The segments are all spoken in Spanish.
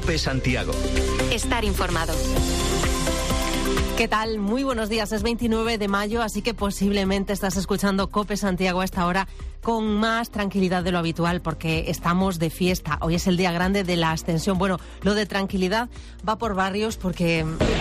COPE Santiago. Estar informado. ¿Qué tal? Muy buenos días. Es 29 de mayo, así que posiblemente estás escuchando COPE Santiago a esta hora con más tranquilidad de lo habitual, porque estamos de fiesta. Hoy es el día grande de la Ascensión. Bueno, lo de tranquilidad va por barrios porque...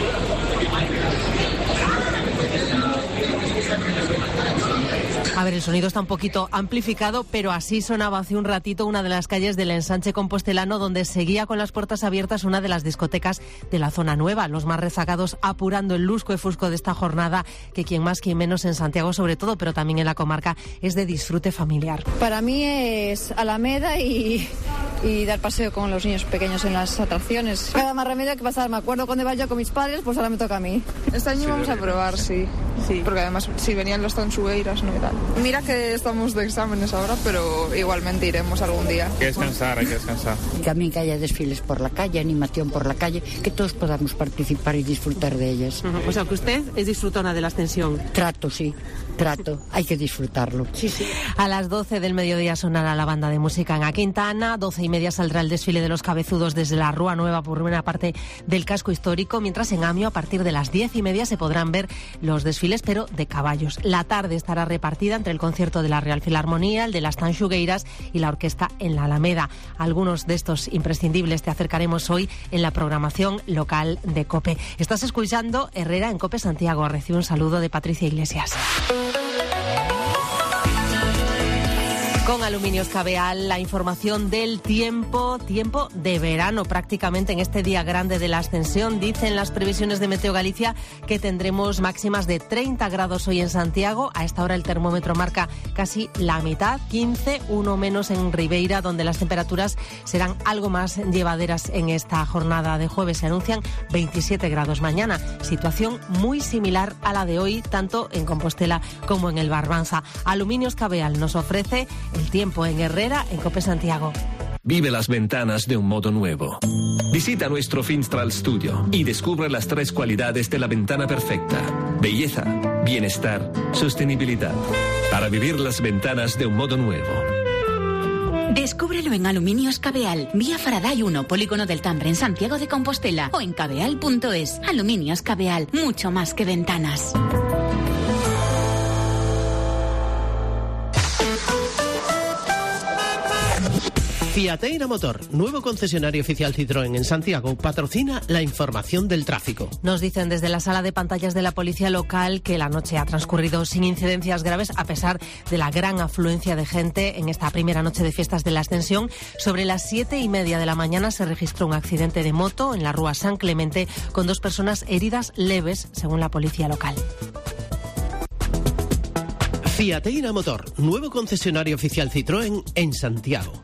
A ver, el sonido está un poquito amplificado, pero así sonaba hace un ratito una de las calles del Ensanche Compostelano, donde seguía con las puertas abiertas una de las discotecas de la zona nueva. Los más rezagados apurando el lusco y fusco de esta jornada, que quien más, quien menos en Santiago sobre todo, pero también en la comarca, es de disfrute familiar. Para mí es Alameda y dar paseo con los niños pequeños en las atracciones. Cada más remedio que pasar. Me acuerdo cuando iba yo con mis padres, pues ahora me toca a mí. Este año vamos a probar, sí. Porque además, si venían los tanchugueiras, no y tal. Mira que estamos de exámenes ahora, pero igualmente iremos algún día. Hay que descansar. Y también que haya desfiles por la calle, animación por la calle, que todos podamos participar y disfrutar de ellas. O sea, que usted es disfrutona de la Ascensión. Trato. Hay que disfrutarlo. Sí. A las 12 del mediodía sonará la banda de música en A Quintana. 12:30 saldrá el desfile de los cabezudos desde la Rúa Nueva por una parte del casco histórico, mientras en Amio a partir de las 10:30 se podrán ver los desfiles, pero de caballos. La tarde estará repartida entre el concierto de la Real Filarmonía, el de las Tanxugueiras y la orquesta en la Alameda. Algunos de estos imprescindibles te acercaremos hoy en la programación local de COPE. Estás escuchando Herrera en COPE Santiago. Recibe un saludo de Patricia Iglesias. Con Aluminios Cabeal, la información del tiempo de verano prácticamente en este día grande de la Ascensión. Dicen las previsiones de Meteo Galicia que tendremos máximas de 30 grados hoy en Santiago. A esta hora el termómetro marca casi la mitad, 15, uno menos en Ribeira, donde las temperaturas serán algo más llevaderas en esta jornada de jueves. Se anuncian 27 grados mañana, situación muy similar a la de hoy, tanto en Compostela como en el Barbanza. Aluminios Cabeal nos ofrece el tiempo en Herrera, en COPE Santiago. Vive las ventanas de un modo nuevo. Visita nuestro Finstral Studio y descubre las 3 cualidades de la ventana perfecta: belleza, bienestar, sostenibilidad. Para vivir las ventanas de un modo nuevo. Descúbrelo en Aluminios Cabeal, vía Faraday 1, Polígono del Tambre, en Santiago de Compostela, o en cabeal.es. Aluminios Cabeal, mucho más que ventanas. Fiateira Motor, nuevo concesionario oficial Citroën en Santiago, patrocina la información del tráfico. Nos dicen desde la sala de pantallas de la policía local que la noche ha transcurrido sin incidencias graves, a pesar de la gran afluencia de gente en esta primera noche de fiestas de la Ascensión. Sobre las 7:30 de la mañana se registró un accidente de moto en la Rúa San Clemente con 2 personas heridas leves, según la policía local. Fiateira Motor, nuevo concesionario oficial Citroën en Santiago.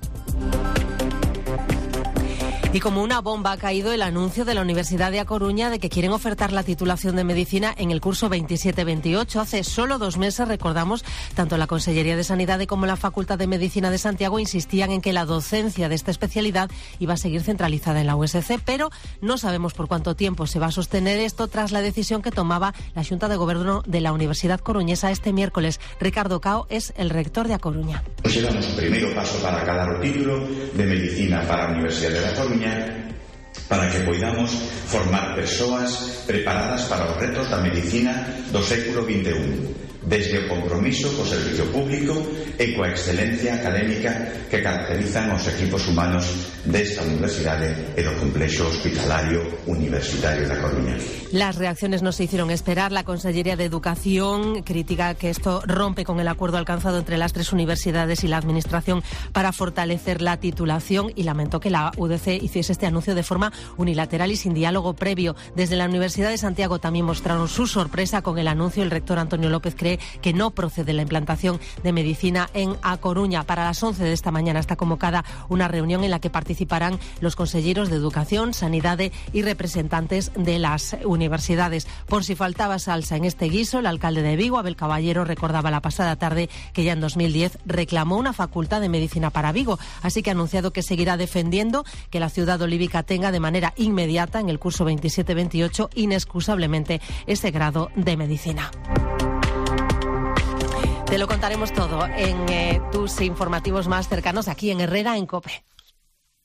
Y como una bomba ha caído el anuncio de la Universidad de A Coruña de que quieren ofertar la titulación de Medicina en el curso 27-28. Hace solo 2 meses, recordamos, tanto la Consellería de Sanidad como la Facultad de Medicina de Santiago insistían en que la docencia de esta especialidad iba a seguir centralizada en la USC, pero no sabemos por cuánto tiempo se va a sostener esto tras la decisión que tomaba la Xunta de Gobierno de la Universidad Coruñesa este miércoles. Ricardo Cao es el rector de A Coruña. Consideramos un primeiro paso para acadar o título de Medicina para a Universidade da Coruña, para que poidamos formar persoas preparadas para os retos da medicina do século XXI, desde o compromiso co servicio público e coa excelencia académica que caracterizan os equipos humanos desta universidade e do complexo hospitalario universitario da Coruña. Las reacciones no se hicieron esperar. La Consellería de Educación critica que esto rompe con el acuerdo alcanzado entre las 3 universidades y la Administración para fortalecer la titulación, y lamentó que la UDC hiciese este anuncio de forma unilateral y sin diálogo previo. Desde la Universidad de Santiago también mostraron su sorpresa con el anuncio. El rector Antonio López cree que no procede la implantación de medicina en A Coruña. Para las 11 de esta mañana está convocada una reunión en la que participarán los conselleros de Educación, Sanidade y representantes de las universidades. Por si faltaba salsa en este guiso, el alcalde de Vigo, Abel Caballero, recordaba la pasada tarde que ya en 2010 reclamó una facultad de medicina para Vigo, así que ha anunciado que seguirá defendiendo que la ciudad olívica tenga de manera inmediata en el curso 27-28 inexcusablemente ese grado de medicina. Te lo contaremos todo en tus informativos más cercanos aquí en Herrera en COPE.